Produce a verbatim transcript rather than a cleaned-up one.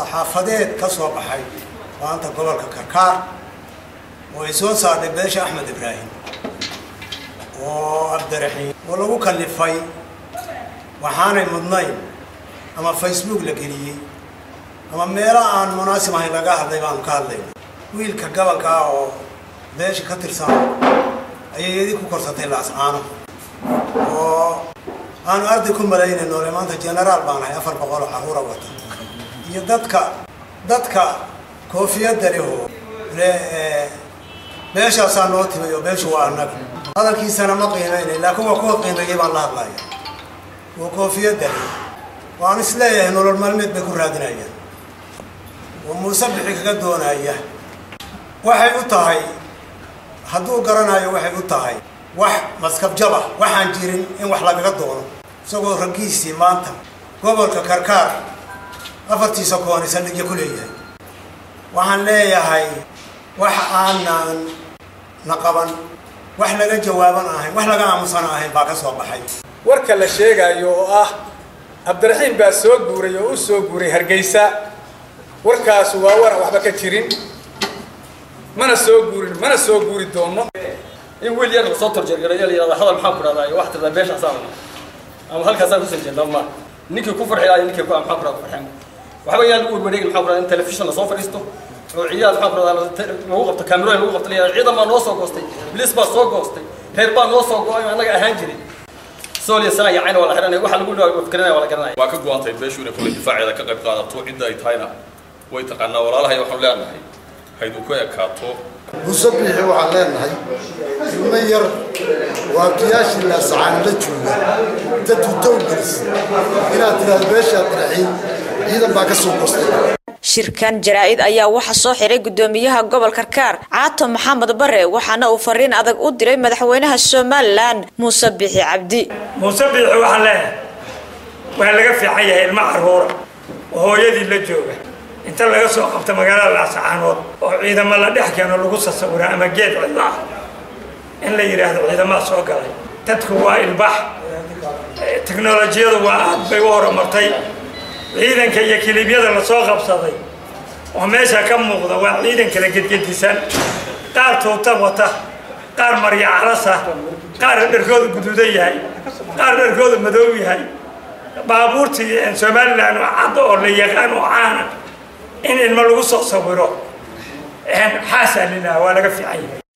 saxaafadeed ka soo baxay maanta gobolka Karkaar oo ay soo saaray beesha Axmed Ibraahim oo Abdiraxiin oo lagu kalifay waxaanay mudnayn ama Facebook la geliyay ama meelo aan munaasib ahayn laga hadlay baan ka hadlay wiilka gabanka oo beesha ka tirsan ayay ku korsatay laascaano oo aan arday ku malaynay noole maanta general baan ahay afar boqol oo caruur wata iyo dadka dadka koofiyada leh oo beesha saan noo timayo beesha waa annaga hadalkiisana ma qiimeynay laakiin waa ku qiimeeyay baan la hadlayaa oo koofiyada leh waan isleeyahay nolol maalmeed bay ku raadinayaan oo muusabixi kaga doonaya waxay u tahay hadduu garanayo waxay u tahay wax maskab jaba waxaan jirin in wax laga doono isagoo ragiisii maanta gobolka Karkaar afartiisa koon saldhigyo ku leeyahay waxaan leeyahay wax aanan naqaban wax laga jawaaban ahayn wax laga aamusan ahayn baa ka soo baxay warka la sheegayo oo ah Abdiraxiin baa soo guuray oo u soo guuray Hargeysa warkaas waa war waxba ka jirin mana soo guurin mana soo guuri doono in wiil yar soo tarjirgaray yaraada hadal maxaa ku raadaayo wax tirada beesha saan ama halkaas aan ku soo jeedo ma ninkii ku farxiyay ninkii ku maxaa ku raad farxan waxba yaal uur wareeg maxaa ku raad in television la soo fariisto oo ciyaad maxaa ku raad lagu qabto kaamiro lagu qabto ciidan ma noo soo goostay bilis baa soo goostay reer baa noo soo go'ay anaga ahaan jiray سوريا سنة يعني ولا حرنا واحد يقول له فكرنا ولا كرنا. ما كنت قانتي بيشون يقول الدفاع إذا كقرب قادة تو عدة يتهينا ويتقنا ولا الله يوحنا لنا هاي هيدو كويا كاتو. مصبيح وعلنا هاي المير وقياش الناس عن لجونا تدو درس إلى ترى بيش الحين إذا ما كسر قصدي. shirkan jaraa'id ayaa waxa soo xiray gudoomiyaha gobolka Karkaar Caato Maxamed Bare waxaana uu fariin adag u diray madaxweynaha Soomaaliland Muuse Bixi Cabdi Muuse Bixi waxa leeyahay waxa laga fiican yahay ilma caruur oo hooyadii la jooga inta laga soo qabto magaalada Laascaanood oo ciidamada la dhex keeno lagu sasawiro ama geed cidla in la yiraahdo ciidamada soo galay dadku waa ilbax teknoolajiyadu waa aad bay u horumartay ciidanka iyo kilibyada la soo qabsaday oo meesha ka muuqda waa ciidan kala gedgedisan qaar toota wata qaar marya calasa qaar dharkooda guduudan yahay qaar dharkooda madow yahay baabuurtii in Soomaaliland oo cad oo la yaqaan oo caan in ilma lagu soo sawiro in xasalina waa laga fiican yahay